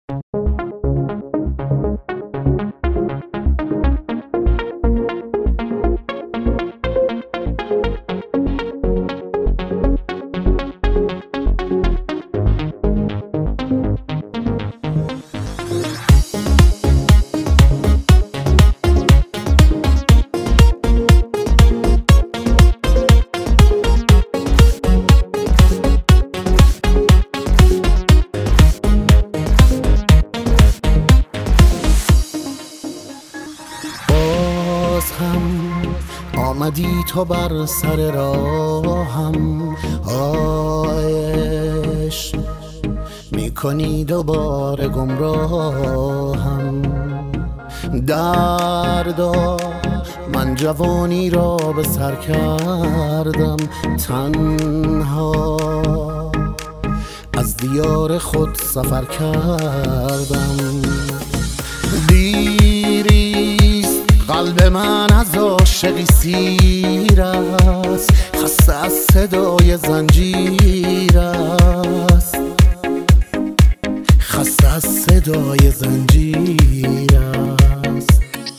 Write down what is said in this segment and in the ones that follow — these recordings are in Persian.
آمدی تو بر سر راهم، عشق میکنی دوباره گمراهم. دردا من جوانی را به سر کردم، تنها از دیار خود سفر کردم. دیریست قلب من از عاشقی سیر است، خسته از صدای زنجیر است، خسته از صدای زنجیر است.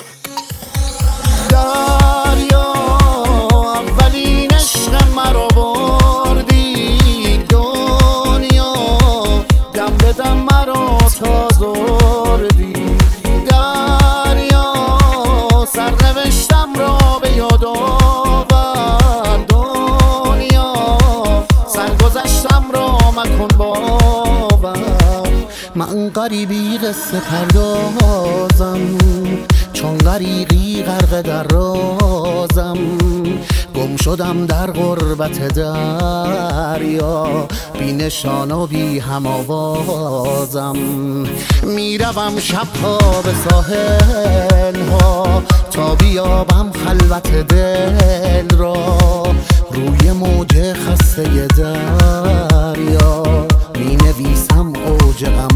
دریا اولین عشق مرا بردی، دنیا دم به دم مرا تازردی. سرنوشتم را به یاد آور، دنیا سرگذشتم را مکن باور. من غریبی قصه پردازم، چون غریقی غرق در رازم. گم شدم در غربت دریا، بی نشان و بی هم آوازم. میروم شبها به ساحل ها تا بیابم خلوت دل را. روی موج خسته دریا می نویسم اوج غم